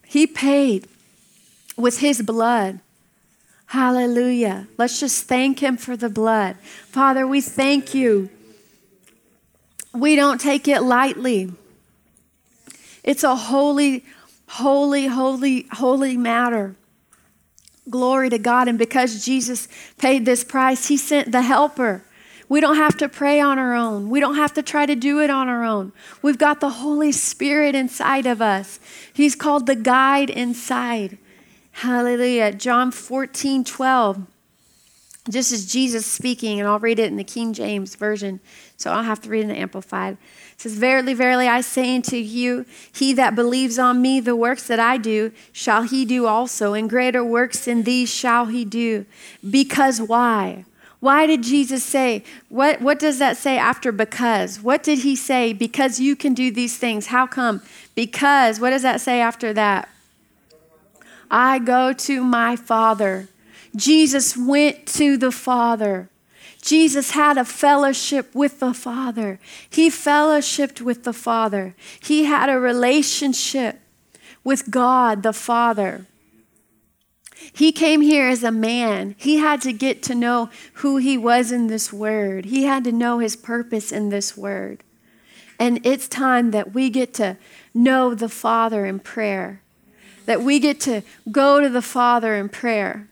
He paid with his blood. Hallelujah. Let's just thank him for the blood. Father, we thank you. We don't take it lightly. It's a holy, holy, holy, holy matter. Glory to God. And because Jesus paid this price, he sent the helper. We don't have to pray on our own. We don't have to try to do it on our own. We've got the Holy Spirit inside of us. He's called the guide inside. Hallelujah. John 14:12. This is Jesus speaking, and I'll read it in the King James Version, so I'll have to read in the Amplified. It says, "Verily, verily, I say unto you, he that believes on me, the works that I do, shall he do also, and greater works than these shall he do." Because why? Why did Jesus say, what does that say after because? What did he say? Because you can do these things. How come? Because, what does that say after that? I go to my Father. Jesus went to the Father. Jesus had a fellowship with the Father. He fellowshipped with the Father. He had a relationship with God the Father. He came here as a man. He had to get to know who he was in this word. He had to know his purpose in this word. And it's time that we get to know the Father in prayer, that we get to go to the Father in prayer.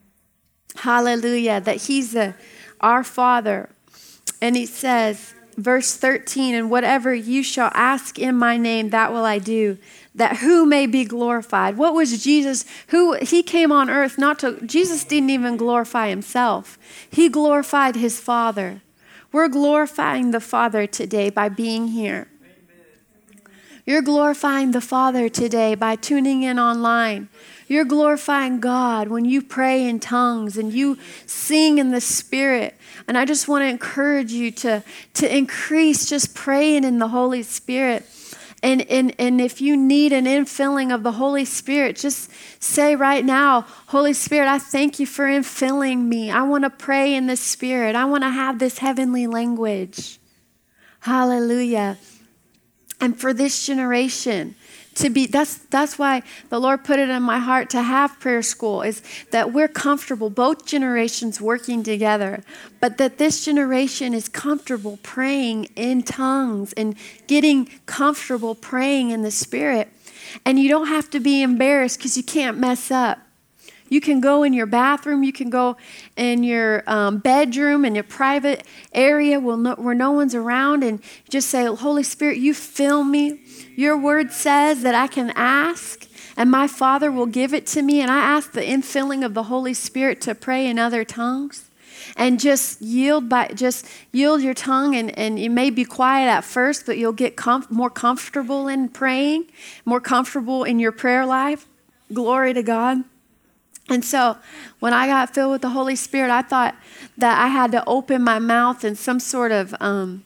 Hallelujah, that he's our Father. And he says, verse 13, "And whatever you shall ask in my name, that will I do, that who may be glorified." What was Jesus? He came on earth Jesus didn't even glorify himself. He glorified his Father. We're glorifying the Father today by being here. You're glorifying the Father today by tuning in online. You're glorifying God when you pray in tongues and you sing in the Spirit. And I just want to encourage you to increase just praying in the Holy Spirit. And if you need an infilling of the Holy Spirit, just say right now, "Holy Spirit, I thank you for infilling me. I want to pray in the Spirit. I want to have this heavenly language." Hallelujah. And for this generation to be, that's why the Lord put it in my heart to have prayer school, is that we're comfortable, both generations working together, but that this generation is comfortable praying in tongues and getting comfortable praying in the Spirit. And you don't have to be embarrassed because you can't mess up. You can go in your bathroom, you can go in your bedroom, in your private area where no one's around, and just say, "Holy Spirit, you fill me. Your word says that I can ask, and my Father will give it to me." And I ask the infilling of the Holy Spirit to pray in other tongues. And just yield your tongue, and you may be quiet at first, but you'll get more comfortable in praying, more comfortable in your prayer life. Glory to God. And so when I got filled with the Holy Spirit, I thought that I had to open my mouth and some sort of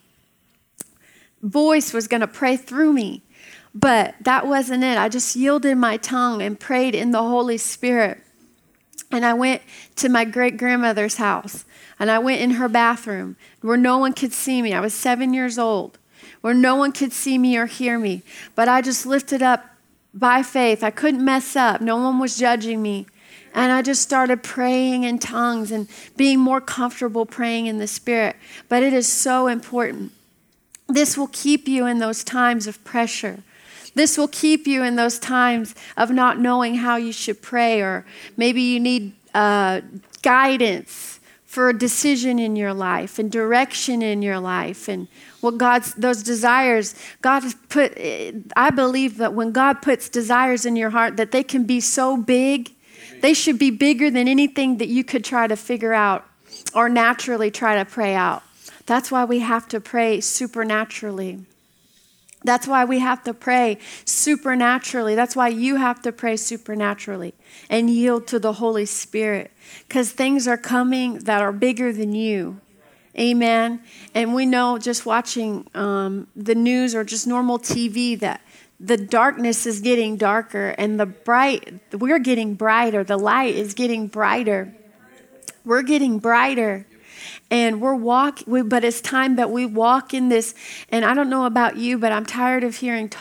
voice was going to pray through me. But that wasn't it. I just yielded my tongue and prayed in the Holy Spirit. And I went to my great-grandmother's house, and I went in her bathroom where no one could see me. I was 7 years old, where no one could see me or hear me. But I just lifted up by faith. I couldn't mess up. No one was judging me. And I just started praying in tongues and being more comfortable praying in the Spirit. But it is so important. This will keep you in those times of pressure. This will keep you in those times of not knowing how you should pray, or maybe you need guidance for a decision in your life and direction in your life, and those desires, God has put. I believe that when God puts desires in your heart, that they can be so big. They should be bigger than anything that you could try to figure out or naturally try to pray out. That's why we have to pray supernaturally. That's why we have to pray supernaturally. That's why you have to pray supernaturally and yield to the Holy Spirit, because things are coming that are bigger than you. Amen. And we know just watching the news or just normal TV that the darkness is getting darker and we're getting brighter. The light is getting brighter. We're getting brighter. And but it's time that we walk in this. And I don't know about you, but I'm tired of hearing talk.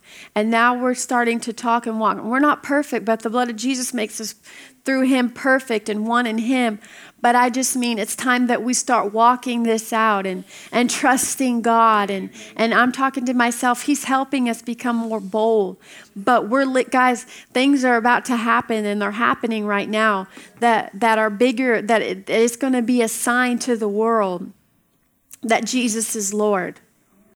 And now we're starting to talk and walk. We're not perfect, but the blood of Jesus makes us through him perfect and one in him. But I just mean it's time that we start walking this out and trusting God. And I'm talking to myself. He's helping us become more bold. But guys, things are about to happen, and they're happening right now that are bigger, that it's going to be a sign to the world that Jesus is Lord.